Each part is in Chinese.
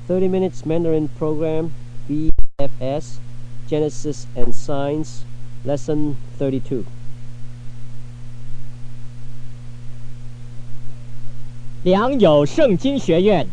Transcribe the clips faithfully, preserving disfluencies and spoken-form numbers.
thirty minutes Mandarin program, B F S, Genesis and Science, Lesson thirty-two. 良友圣经学院。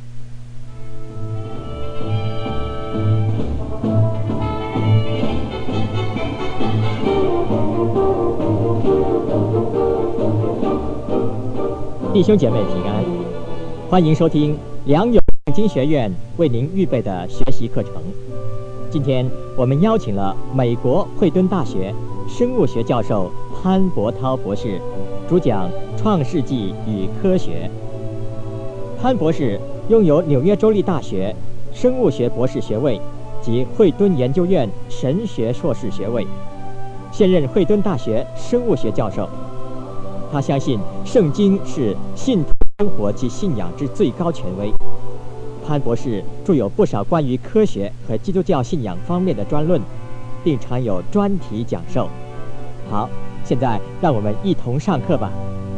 弟兄姐妹平安，欢迎收听良友圣经学院为您预备的学习课程。今天我们邀请了美国惠顿大学生物学教授潘伯涛博士，主讲创世纪与科学。潘博士拥有纽约州立大学生物学博士学位及惠顿研究院神学硕士学位，现任惠顿大学生物学教授。他相信圣经是信徒生活及信仰之最高权威。潘博士著有不少关于科学和基督教信仰方面的专论，并常有专题讲授。好，现在让我们一同上课吧。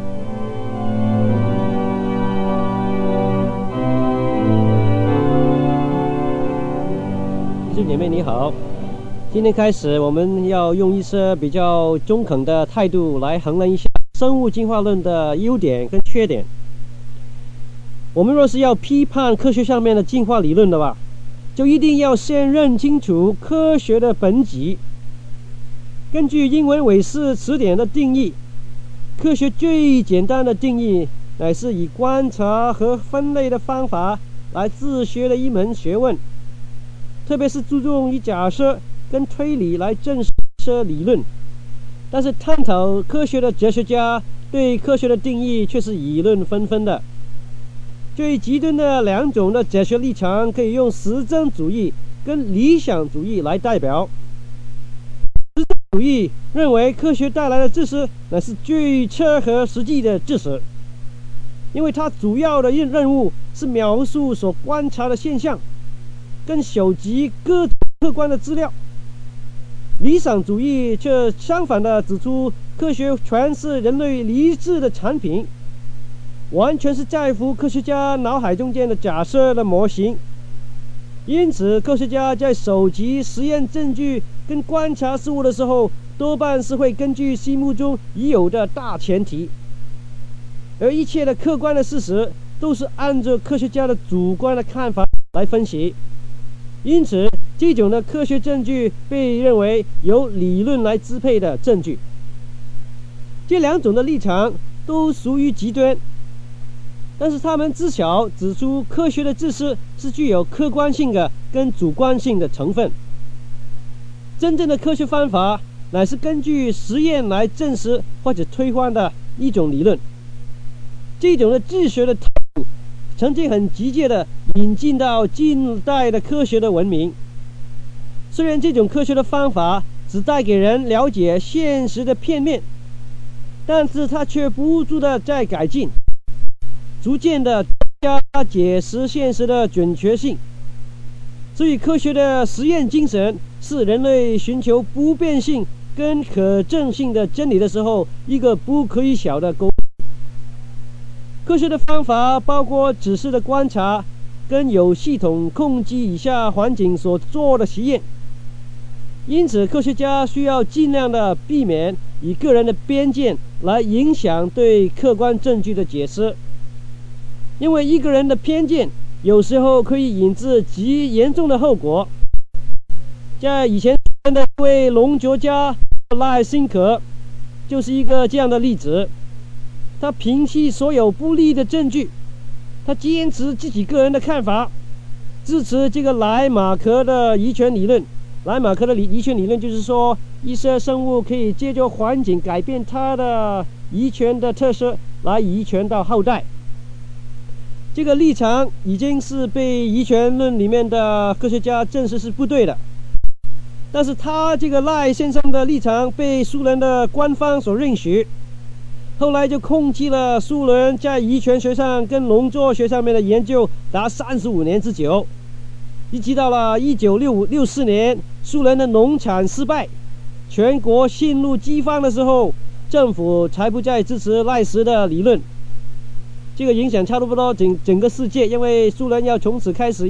弟兄姐妹你好，今天开始我们要用一些比较中肯的态度来衡量一下生物进化论的优点跟缺点。我们若是要批判科学上面的进化理论的话，就一定要先认清楚科学的本质。根据英文韦氏词典的定义，科学最简单的定义乃是以观察和分类的方法来自学的一门学问，特别是注重以假设跟推理来证实理论。但是探讨科学的哲学家对科学的定义却是议论纷纷的。最极端的两种的哲学立场可以用实证主义跟理想主义来代表。实证主义认为科学带来的知识乃是最切合实际的知识，因为它主要的任务是描述所观察的现象跟搜集各种客观的资料。理想主义却相反地指出，科学全是人类理智的产品，完全是在乎科学家脑海中间的假设的模型。因此科学家在搜集实验证据跟观察事物的时候，多半是会根据心目中已有的大前提，而一切的客观的事实都是按照科学家的主观的看法来分析。因此这种的科学证据被认为由理论来支配的证据。这两种的立场都属于极端，但是他们至少指出科学的知识是具有客观性的跟主观性的成分。真正的科学方法乃是根据实验来证实或者推翻的一种理论。这种的治学的态度曾经很直接地引进到近代的科学的文明。虽然这种科学的方法只带给人了解现实的片面，但是它却不住地在改进，逐渐地加解释现实的准确性。所以科学的实验精神是人类寻求不变性跟可证性的真理的时候一个不可以小的工具。科学的方法包括仔细的观察跟有系统控制以下环境所做的实验，因此科学家需要尽量的避免以个人的偏见来影响对客观证据的解释，因为一个人的偏见有时候可以引致极严重的后果。在以前的一位龙学家赖辛格就是一个这样的例子。他摒弃所有不利的证据，他坚持自己个人的看法，支持这个莱马克的遗传理论。莱马克的遗传理论就是说，一些生物可以借助环境改变它的遗传的特色来遗传到后代。这个立场已经是被遗传论里面的科学家证实是不对的，但是他这个赖先生的立场被苏联的官方所允许，后来就控制了苏联在遗传学上跟农作学上面的研究达三十五年之久，一直到了一九六四年，苏联的农产失败，全国陷入饥荒的时候，政府才不再支持赖斯的理论。这个影响差不多整整个世界，因为苏联要从此开始要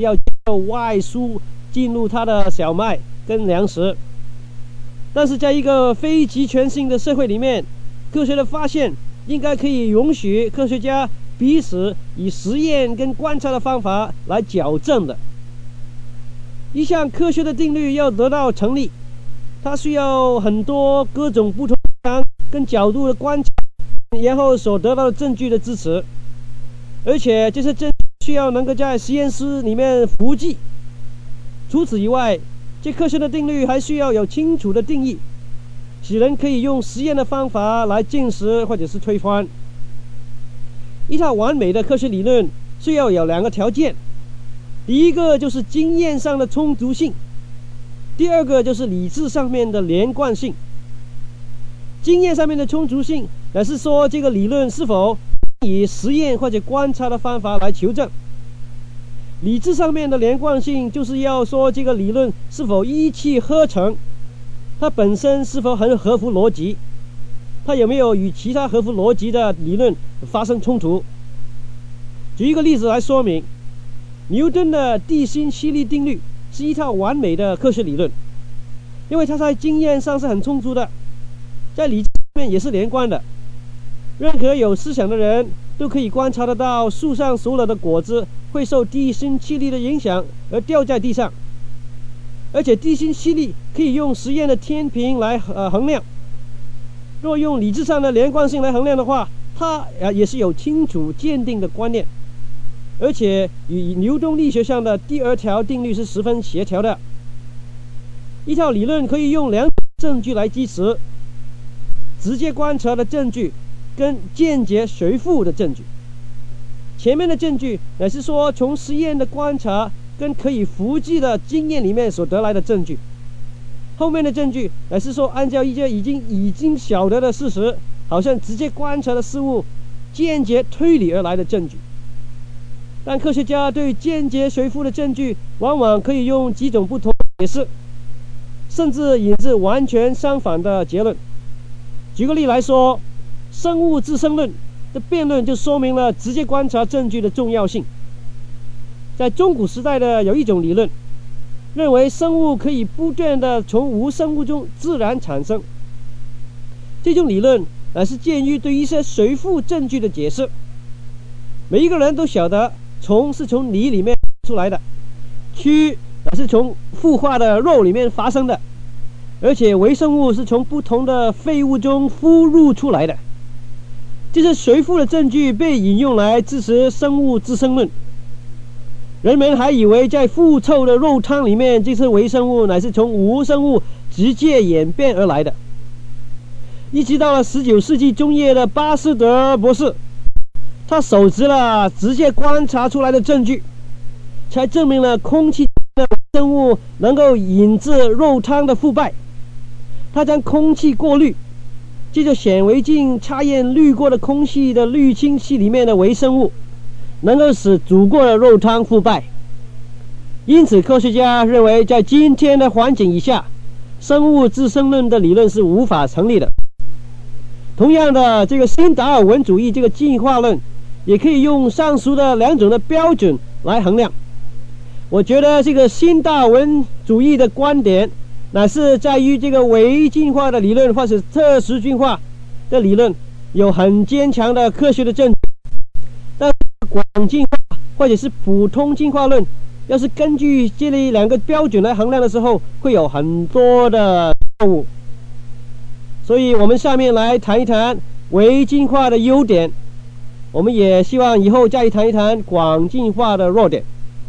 外输进入它的小麦跟粮食。但是在一个非集权性的社会里面，科学的发现应该可以允许科学家彼此以实验跟观察的方法来矫正的。一项科学的定律要得到成立，它需要很多各种不同跟角度的观察，然后所得到的证据的支持，而且这些证据需要能够在实验室里面服役。除此以外，这科学的定律还需要有清楚的定义，使人可以用实验的方法来证实或者是推翻。一套完美的科学理论需要有两个条件，第一个就是经验上的充足性，第二个就是理智上面的连贯性。经验上面的充足性乃是说这个理论是否以实验或者观察的方法来求证，理智上面的连贯性就是要说这个理论是否一气呵成，它本身是否很合乎逻辑，它有没有与其他合乎逻辑的理论发生冲突。举一个例子来说明，牛顿的地心吸力定律是一套完美的科学理论，因为它在经验上是很充足的，在理智上面也是连贯的。任何有思想的人都可以观察得到树上所有的果子会受地心吸力的影响而掉在地上，而且地心吸力可以用实验的天平来呃衡量。若用理智上的连贯性来衡量的话，它也是有清楚鉴定的观念，而且与牛顿力学上的第二条定律是十分协调的。一套理论可以用两种证据来支持：直接观察的证据跟间接随附的证据。前面的证据乃是说从实验的观察跟可以复制的经验里面所得来的证据，后面的证据乃是说按照一些已经已经晓得的事实，好像直接观察的事物间接推理而来的证据。但科学家对间接随附的证据往往可以用几种不同的解释，甚至引致完全相反的结论。举个例来说，生物自身论的辩论就说明了直接观察证据的重要性。在中古时代的有一种理论，认为生物可以不断的从无生物中自然产生。这种理论乃是鉴于对一些随附证据的解释。每一个人都晓得虫是从泥里面出来的，蛆乃是从孵化的肉里面发生的，而且微生物是从不同的废物中孵入出来的。这些随附的证据被引用来支持生物自身论。人们还以为在腐臭的肉汤里面，这些微生物乃是从无生物直接演变而来的。一直到了十九世纪中叶的巴斯德博士，他手持了直接观察出来的证据，才证明了空气的微生物能够引致肉汤的腐败。他将空气过滤，借着显微镜查验滤过的空气的滤清器里面的微生物，能够使煮过的肉汤腐败。因此科学家认为，在今天的环境以下，生物自身论的理论是无法成立的。同样的，这个新达尔文主义这个进化论也可以用上述的两种的标准来衡量。我觉得这个新达尔文主义的观点乃是在于这个微进化的理论或是特殊进化的理论有很坚强的科学的证据，但广进化或者是普通进化论要是根据这两个标准来衡量的时候，会有很多的错误。所以我们下面来谈一谈微进化的优点，我们也希望以后再谈一谈广进化的弱点。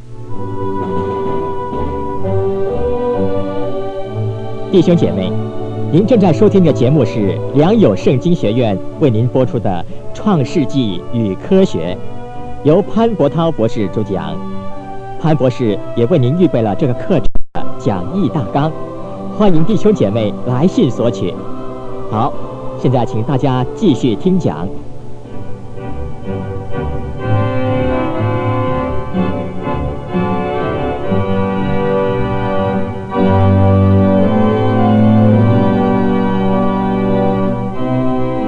弟兄姐妹，您正在收听的节目是良友圣经学院为您播出的《创世纪与科学》，由潘国涛博士主讲。潘博士也为您预备了这个课程的讲义大纲，欢迎弟兄姐妹来信索取。好，现在请大家继续听讲。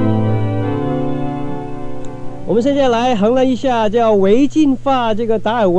我们现在来衡量一下叫微进化这个达尔文的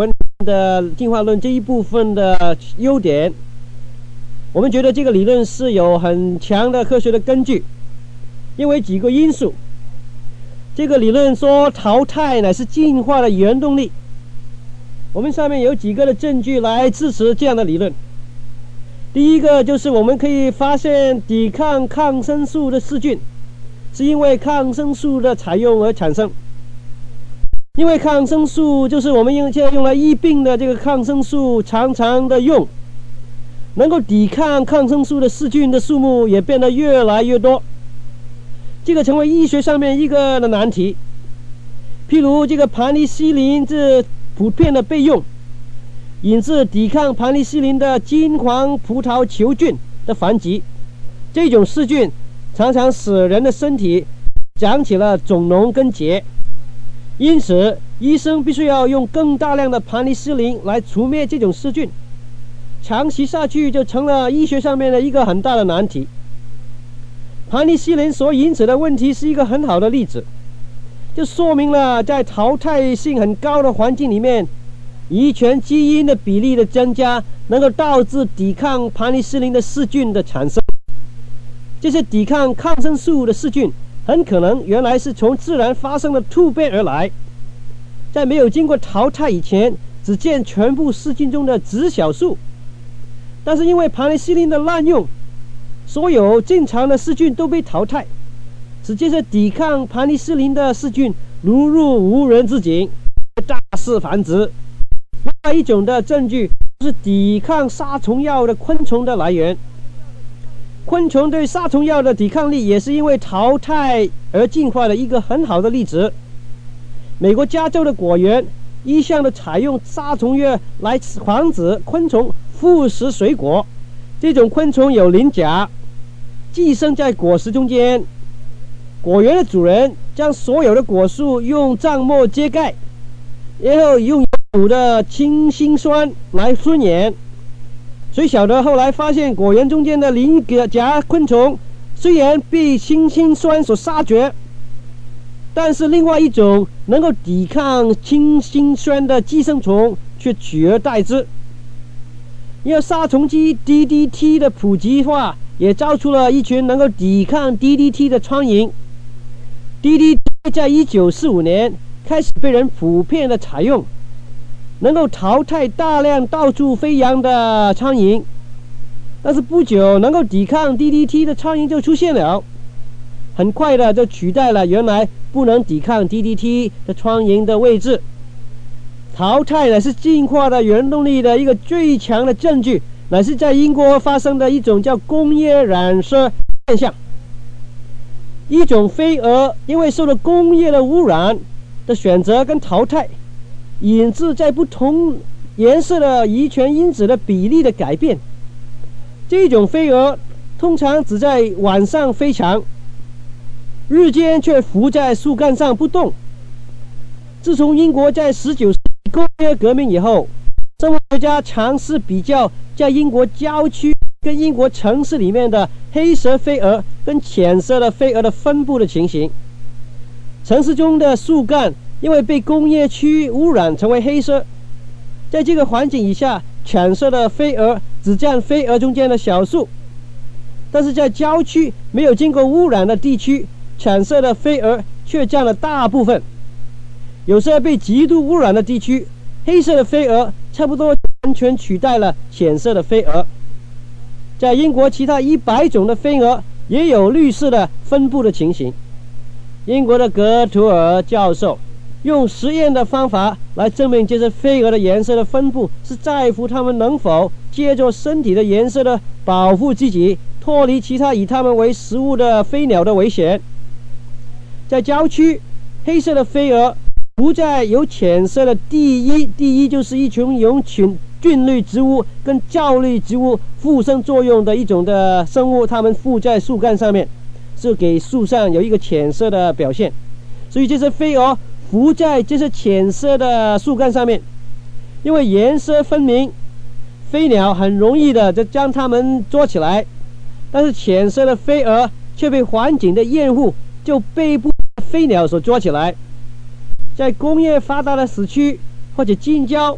的进化论这一部分的优点，我们觉得这个理论是有很强的科学的根据，因为几个因素。这个理论说淘汰乃是进化的原动力，我们上面有几个的证据来支持这样的理论。第一个就是我们可以发现抵抗抗生素的细菌是因为抗生素的采用而产生，因为抗生素就是我们用现在用来医病的这个抗生素常常的用，能够抵抗抗生素的细菌的数目也变得越来越多，这个成为医学上面一个的难题。譬如这个盘尼西林这普遍的备用，引致抵抗盘尼西林的金黄葡萄球菌的繁殖，这种细菌常常使人的身体长起了肿脓跟结，因此医生必须要用更大量的盘尼西林来除灭这种细菌，长期下去就成了医学上面的一个很大的难题。盘尼西林所引起的问题是一个很好的例子，就说明了在淘汰性很高的环境里面，遗传基因的比例的增加能够导致抵抗盘尼西林的细菌的产生。这些抵抗抗生素的细菌很可能原来是从自然发生的突变而来，在没有经过淘汰以前只见全部细菌中的极少数，但是因为盘尼西林的滥用，所有正常的细菌都被淘汰，使这些抵抗盘尼西林的细菌如入无人之境，大肆繁殖。另外一种的证据是抵抗杀虫药的昆虫的来源，昆虫对杀虫药的抵抗力也是因为淘汰而进化的一个很好的例子。美国加州的果园一向的采用杀虫药来防止昆虫腐蚀水果，这种昆虫有鳞甲，寄生在果实中间。果园的主人将所有的果树用帐幕遮盖，然后用有的氢辛酸来熏眼。谁晓得后来发现果园中间的鳞甲昆虫虽然被氢辛酸所杀绝，但是另外一种能够抵抗氢辛酸的寄生虫却取而代之。因为杀虫剂 D D T 的普及化也造出了一群能够抵抗 D D T 的苍蝇。 D D T 在一九四五年开始被人普遍的采用，能够淘汰大量到处飞扬的苍蝇，但是不久能够抵抗 D D T 的苍蝇就出现了，很快的就取代了原来不能抵抗 D D T 的苍蝇的位置。淘汰乃是进化的原动力的一个最强的证据，乃是在英国发生的一种叫工业染色现象。一种飞蛾因为受到工业的污染的选择跟淘汰，引致在不同颜色的遗传因子的比例的改变。这种飞蛾通常只在晚上飞翔，日间却伏在树干上不动。自从英国在十九世纪工业革命以后，生物学家尝试比较在英国郊区跟英国城市里面的黑色飞蛾跟浅色的飞蛾的分布的情形。城市中的树干因为被工业区污染成为黑色，在这个环境以下，浅色的飞蛾只占飞蛾中间的小数，但是在郊区没有经过污染的地区，浅色的飞蛾却占了大部分。有些被极度污染的地区，黑色的飞蛾差不多完全取代了浅色的飞蛾。在英国其他一百种的飞蛾也有绿色的分布的情形。英国的格图尔教授用实验的方法来证明这些飞蛾的颜色的分布是在乎它们能否借助身体的颜色的保护自己，脱离其他以它们为食物的飞鸟的危险。在郊区，黑色的飞蛾不再有浅色的第一，第一就是一群有菌菌类植物跟酵类植物附生作用的一种的生物，它们附在树干上面，是给树上有一个浅色的表现。所以这些飞蛾伏在这些浅色的树干上面，因为颜色分明，飞鸟很容易的就将它们捉起来，但是浅色的飞蛾却被环境的厌恶，就被不飞鸟所捉起来。在工业发达的市区或者近郊，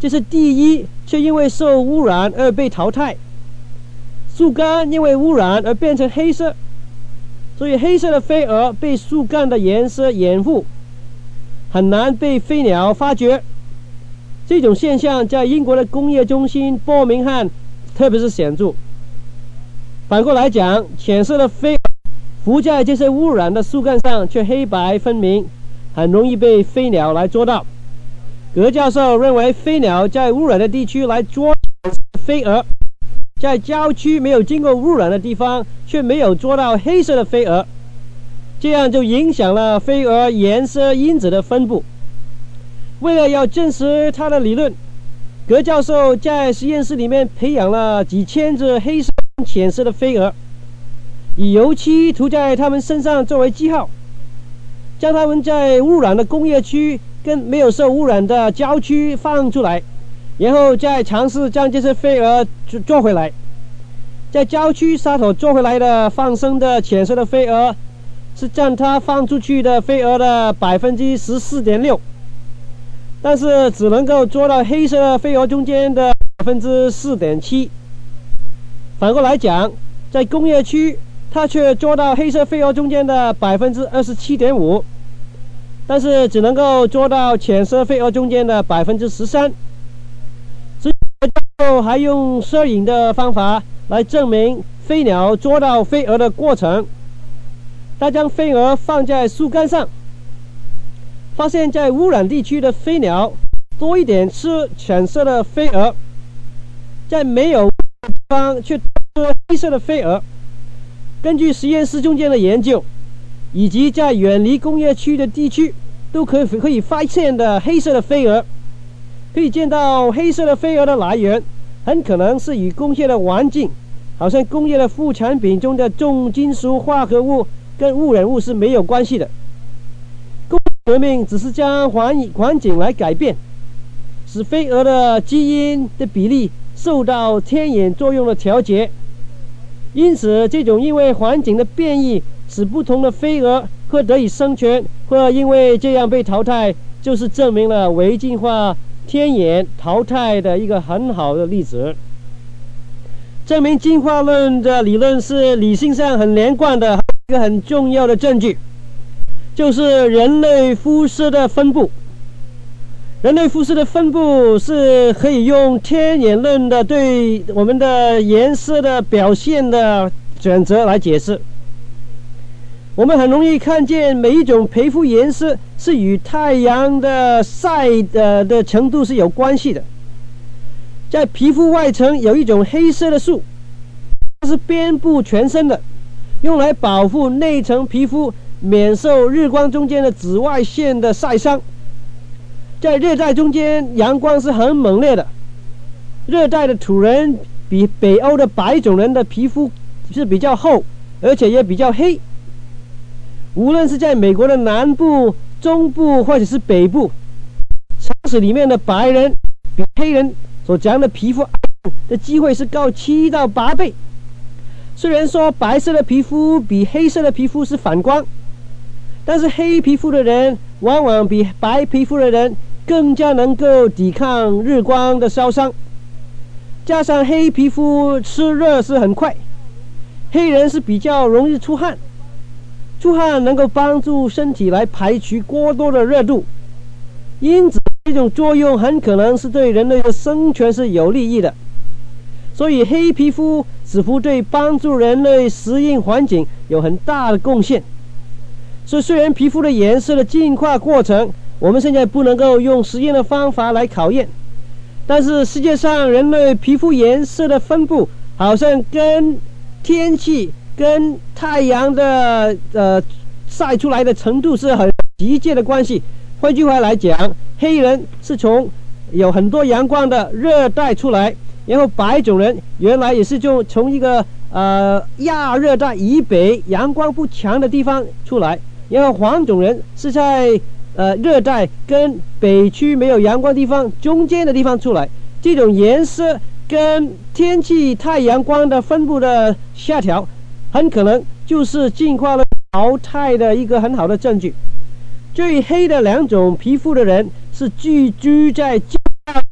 这是第一，却因为受污染而被淘汰；树干因为污染而变成黑色，所以黑色的飞蛾被树干的颜色掩护，很难被飞鸟发觉。这种现象在英国的工业中心伯明翰特别是显著。反过来讲，浅色的飞蛾浮在这些污染的树干上，却黑白分明，很容易被飞鸟来捉到。葛教授认为，飞鸟在污染的地区来捉飞蛾，在郊区没有经过污染的地方却没有捉到黑色的飞蛾，这样就影响了飞蛾颜色因子的分布。为了要证实他的理论，葛教授在实验室里面培养了几千只黑色浅色的飞蛾，以油漆涂在它们身上作为记号，将它们在污染的工业区跟没有受污染的郊区放出来，然后再尝试将这些飞蛾捉回来。在郊区杀头捉回来的放生的浅色的飞蛾，是占它放出去的飞蛾的百分之十四点六，但是只能够捉到黑色的飞蛾中间的百分之四点七。反过来讲，在工业区，它却捉到黑色飞蛾中间的百分之二十七点五，但是只能够捉到浅色飞蛾中间的百分之十三。之后还用摄影的方法来证明飞鸟捉到飞蛾的过程。他将飞蛾放在树干上，发现在污染地区的飞鸟多一点吃浅色的飞蛾，在没有地方却吃黑色的飞蛾。根据实验室中间的研究，以及在远离工业区的地区都可以可以发现的黑色的飞蛾，可以见到黑色的飞蛾的来源很可能是与工业的环境，好像工业的副产品中的重金属化合物跟污染物是没有关系的。工业革命只是将环环境来改变，使飞蛾的基因的比例受到天眼作用的调节。因此，这种因为环境的变异使不同的飞蛾或得以生存，或因为这样被淘汰，就是证明了微进化天眼淘汰的一个很好的例子。证明进化论的理论是理性上很连贯的一个很重要的证据，就是人类肤色的分布。人类肤色的分布是可以用天眼论的对我们的颜色的表现的选择来解释。我们很容易看见每一种皮肤颜色是与太阳的晒的的程度是有关系的。在皮肤外层有一种黑色的素，它是遍布全身的，用来保护内层皮肤免受日光中间的紫外线的晒伤。在热带中间，阳光是很猛烈的，热带的土人比北欧的白种人的皮肤是比较厚，而且也比较黑。无论是在美国的南部、中部或者是北部，城市里面的白人比黑人所讲的皮肤的机会是高七到八倍。虽然说白色的皮肤比黑色的皮肤是反光，但是黑皮肤的人往往比白皮肤的人更加能够抵抗日光的烧伤。加上黑皮肤湿热是很快，黑人是比较容易出汗，出汗能够帮助身体来排除过多的热度，因此这种作用很可能是对人类的生存是有利益的。所以黑皮肤似乎对帮助人类适应环境有很大的贡献。所以虽然皮肤的颜色的进化过程我们现在不能够用实验的方法来考验，但是世界上人类皮肤颜色的分布好像跟天气跟太阳的呃晒出来的程度是很直接的关系。换句话来讲，黑人是从有很多阳光的热带出来，然后白种人原来也是就从一个呃亚热带以北阳光不强的地方出来，然后黄种人是在呃热带跟北区没有阳光地方中间的地方出来。这种颜色跟天气太阳光的分布的下调，很可能就是进化了淘汰的一个很好的证据。最黑的两种皮肤的人是聚居在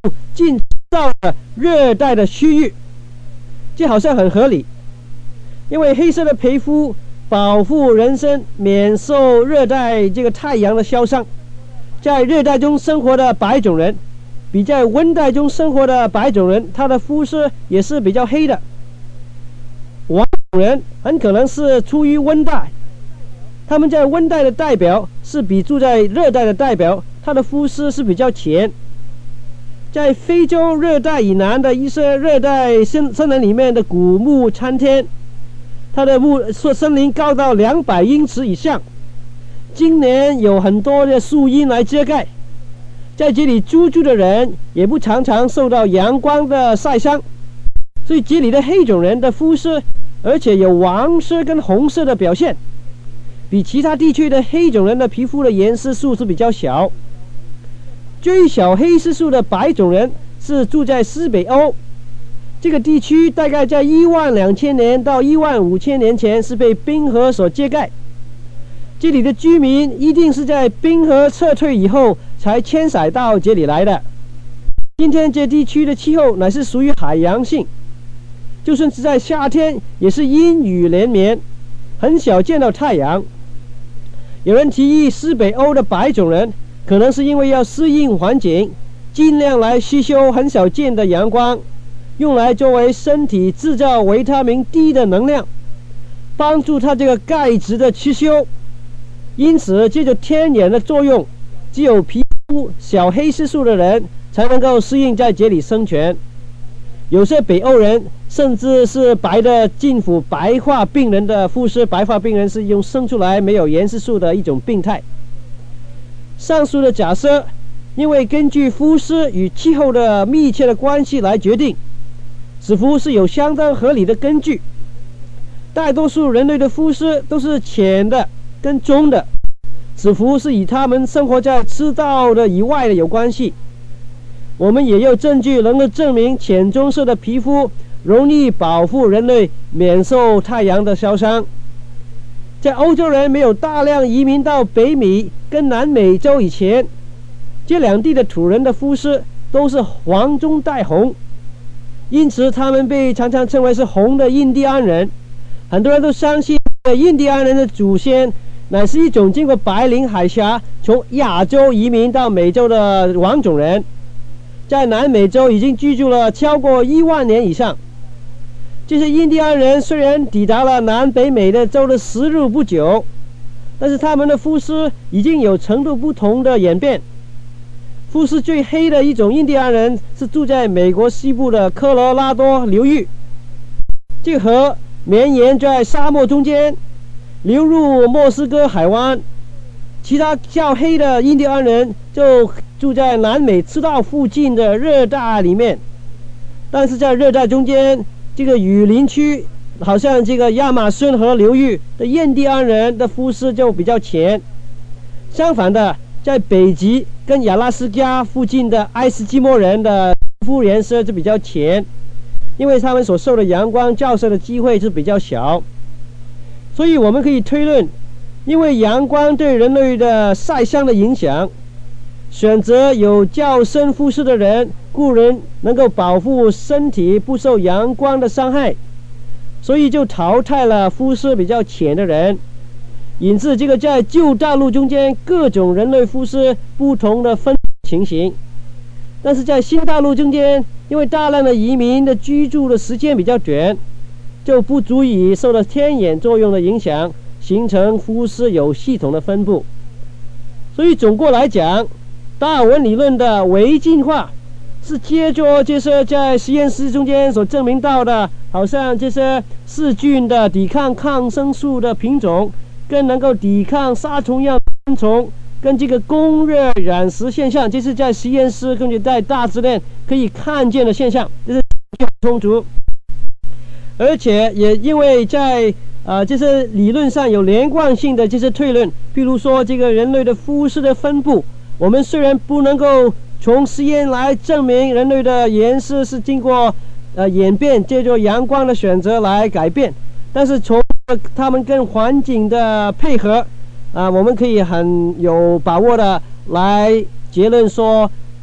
进到了热带的区域，这好像很合理，因为黑色的皮肤保护人身免受热带这个太阳的烧伤。在热带中生活的白种人比在温带中生活的白种人，他的肤色也是比较黑的。黄种人很可能是出于温带，他们在温带的代表是比住在热带的代表，他的肤色是比较浅。在非洲热带以南的一些热带森森林里面的古木参天，它的木森林高到两百英尺以上，今年有很多的树荫来遮盖，在这里居住的人也不常常受到阳光的晒伤，所以这里的黑种人的肤色而且有黄色跟红色的表现，比其他地区的黑种人的皮肤的颜色素是比较小。最小黑色素的白种人是住在西北欧，这个地区大概在一万两千年到一万五千年前是被冰河所遮盖，这里的居民一定是在冰河撤退以后才迁徙到这里来的。今天这地区的气候乃是属于海洋性，就算是在夏天也是阴雨连绵，很少见到太阳。有人提议西北欧的白种人可能是因为要适应环境，尽量来吸收很少见的阳光，用来作为身体制造维他命 D 的能量，帮助它这个钙质的吸收。因此这种天然的作用，只有皮肤小黑色素的人才能够适应在这里生存。有些北欧人甚至是白的近乎白化病人的肤色，白化病人是用生出来没有颜色素的一种病态。上述的假设因为根据肤色与气候的密切的关系来决定，似乎是有相当合理的根据。大多数人类的肤色都是浅的跟棕的，似乎是与他们生活在赤道的以外的有关系。我们也有证据能够证明浅棕色的皮肤容易保护人类免受太阳的烧伤。在欧洲人没有大量移民到北美跟南美洲以前，这两地的土人的肤色都是黄中带红，因此他们被常常称为是红的印第安人。很多人都相信印第安人的祖先乃是一种经过白令海峡从亚洲移民到美洲的黄种人，在南美洲已经居住了超过一万年以上。这些印第安人虽然抵达了南北美的洲的时日不久，但是他们的肤色已经有程度不同的演变。肤色最黑的一种印第安人是住在美国西部的科罗拉多流域，这个河绵延在沙漠中间，流入墨西哥海湾。其他较黑的印第安人就住在南美赤道附近的热带里面，但是在热带中间这个雨林区，好像这个亚马逊河流域的印第安人的肤色就比较浅。相反的，在北极跟阿拉斯加附近的爱斯基摩人的肤颜色就比较浅，因为他们所受的阳光照射的机会是比较小。所以我们可以推论，因为阳光对人类的晒伤的影响，选择有较深肤色的人固然能够保护身体不受阳光的伤害，所以就淘汰了肤色比较浅的人，引致这个在旧大陆中间各种人类肤色不同的分情形。但是在新大陆中间，因为大量的移民的居住的时间比较短，就不足以受到天眼作用的影响，形成肤色有系统的分布。所以总过来讲，达尔文理论的微进化是接着这些在实验室中间所证明到的，好像这些细菌的抵抗抗生素的品种，跟能够抵抗杀虫药昆虫，跟这个供热染色现象，这是在实验室根据在大自然可以看见的现象，这是充足。而且也因为在呃这些理论上有连贯性的这些推论，譬如说这个人类的肤色的分布，我们虽然不能够从实验来证明人类的颜色是经过呃演变，借助阳光的选择来改变，但是从他们跟环境的配合啊、呃，我们可以很有把握的来结论说，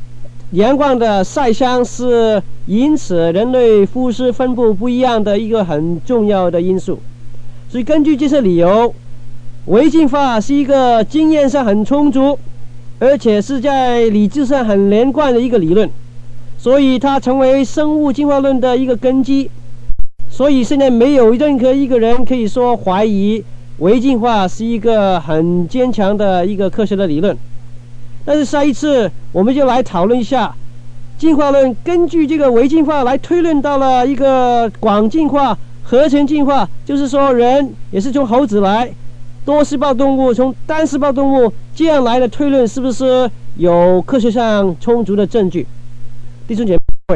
阳光的晒伤是因此人类肤质分布不一样的一个很重要的因素。所以根据这些理由，微进化是一个经验上很充足，而且是在理智上很连贯的一个理论，所以它成为生物进化论的一个根基。所以现在没有任何一个人可以说怀疑微进化是一个很坚强的一个科学的理论。但是下一次我们就来讨论一下进化论根据这个微进化来推论到了一个广进化、合成进化，就是说人也是从猴子来，多细胞动物从单细胞动物，这样来的推论是不是有科学上充足的证据？弟兄姐妹，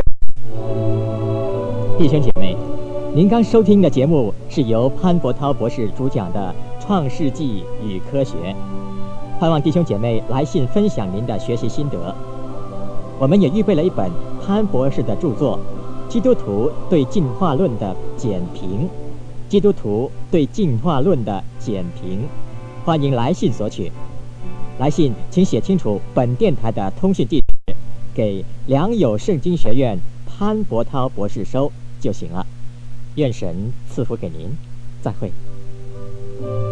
弟兄姐妹，您刚收听的节目是由潘伯涛博士主讲的《创世纪与科学》，盼望弟兄姐妹来信分享您的学习心得。我们也预备了一本潘博士的著作《基督徒对进化论的简评》，基督徒对进化论的简评，欢迎来信索取。来信请写清楚本电台的通讯地址，给良友圣经学院潘伯涛博士收就行了。愿神赐福给您，再会。